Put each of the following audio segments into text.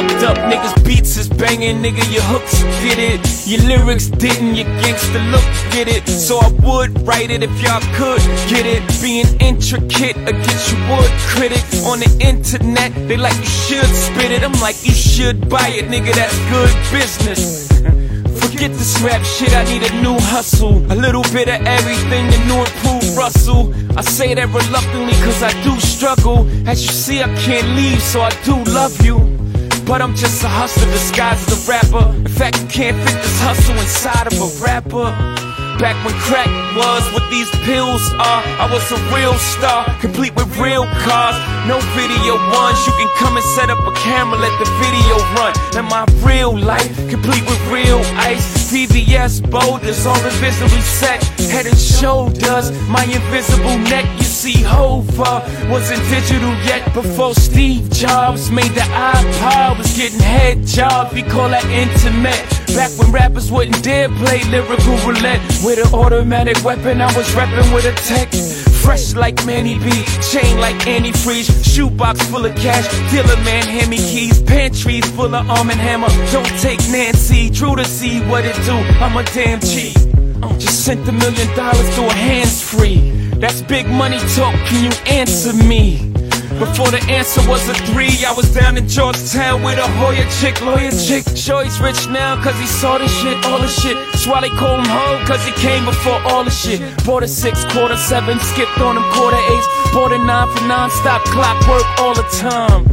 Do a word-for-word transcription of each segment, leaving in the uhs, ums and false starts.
fucked up, niggas beats is banging, nigga, your hooks get it. Your lyrics didn't, your gangsta look get it. So I would write it if y'all could get it. Being intricate against you would critics on the internet, they like you should spit it. I'm like, you should buy it, nigga, that's good business. Forget this rap shit, I need a new hustle. A little bit of everything, the new improved Russell. I say that reluctantly cause I do struggle. As you see, I can't leave, so I do love you. But I'm just a hustler disguised as a rapper. In fact, you can't fit this hustle inside of a rapper. Back when crack was what these pills are, I was a real star, complete with real cars. No video ones, you can come and set up a camera, let the video run. And my real life, complete with real ice. V V S boulders, all invisibly set. Head and shoulders, my invisible neck. You see, Hova wasn't digital yet. Before Steve Jobs made the iPod, was getting head jobs, we call that intimate. Back when rappers wouldn't dare play lyrical roulette. With an automatic weapon, I was rapping with a tech. Fresh like Manny B, chain like antifreeze. Shoebox full of cash, dealer man hand me keys. Pantries full of Arm and Hammer, don't take Nancy. Drew to see what it do, I'm a damn cheat. uh, Just sent a million dollars to a hands free. That's big money talk, can you answer me? Before the answer was a three, I was down in Georgetown with a Hoya chick, lawyer chick. Sure he's rich now cause he saw this shit, all the shit. That's why they call him Ho, cause he came before all the shit. Bought a six, quarter seven, skipped on him quarter eights. Bought a nine for non-stop clockwork all the time.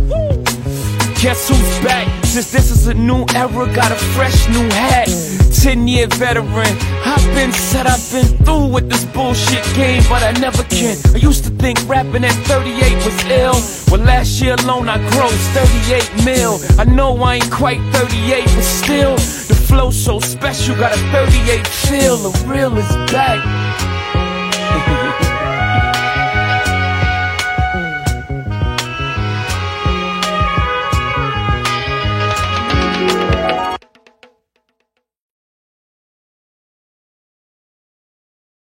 Guess who's back? Since this is a new era, got a fresh new hat. Ten year veteran, I've been said I've been through with this bullshit game, but I never can. I used to think rapping at thirty-eight was ill. Well, last year alone I grossed thirty-eight mil. I know I ain't quite thirty-eight, but still, the flow so special, got a thirty-eight feel. The real is back.